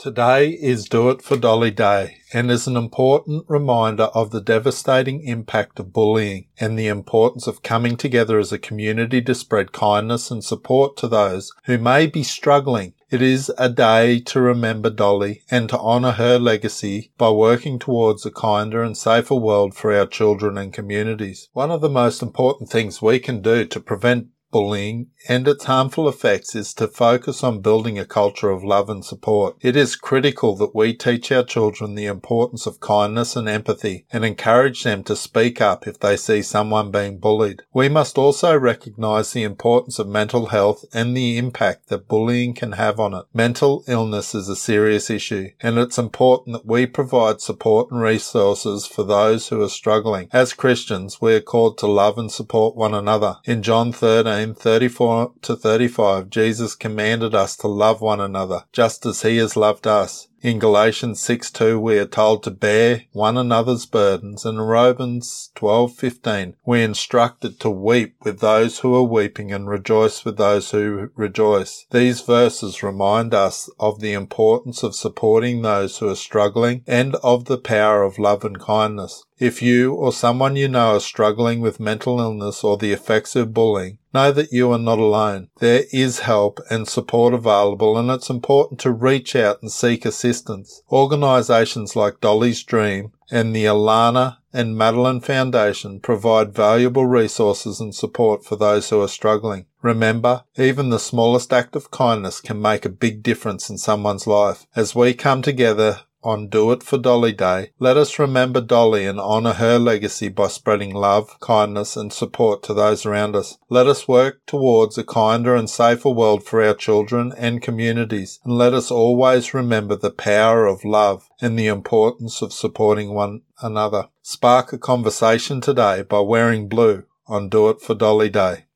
Today is Do It for Dolly Day and is an important reminder of the devastating impact of bullying and the importance of coming together as a community to spread kindness and support to those who may be struggling. It is a day to remember Dolly and to honour her legacy by working towards a kinder and safer world for our children and communities. One of the most important things we can do to prevent bullying and its harmful effects is to focus on building a culture of love and support. It is critical that we teach our children the importance of kindness and empathy and encourage them to speak up if they see someone being bullied. We must also recognise the importance of mental health and the impact that bullying can have on it. Mental illness is a serious issue, and it's important that we provide support and resources for those who are struggling. As Christians, we are called to love and support one another. In John 13:34-35, Jesus commanded us to love one another, just as he has loved us. In Galatians 6:2, we are told to bear one another's burdens, and in Romans 12:15, we are instructed to weep with those who are weeping and rejoice with those who rejoice. These verses remind us of the importance of supporting those who are struggling and of the power of love and kindness. If you or someone you know are struggling with mental illness or the effects of bullying, know that you are not alone. There is help and support available, and it's important to reach out and seek assistance. Organisations like Dolly's Dream and the Alana and Madeline Foundation provide valuable resources and support for those who are struggling. Remember, even the smallest act of kindness can make a big difference in someone's life. As we come together on Do It for Dolly Day, let us remember Dolly and honour her legacy by spreading love, kindness and support to those around us. Let us work towards a kinder and safer world for our children and communities, and let us always remember the power of love and the importance of supporting one another. Spark a conversation today by wearing blue on Do It for Dolly Day.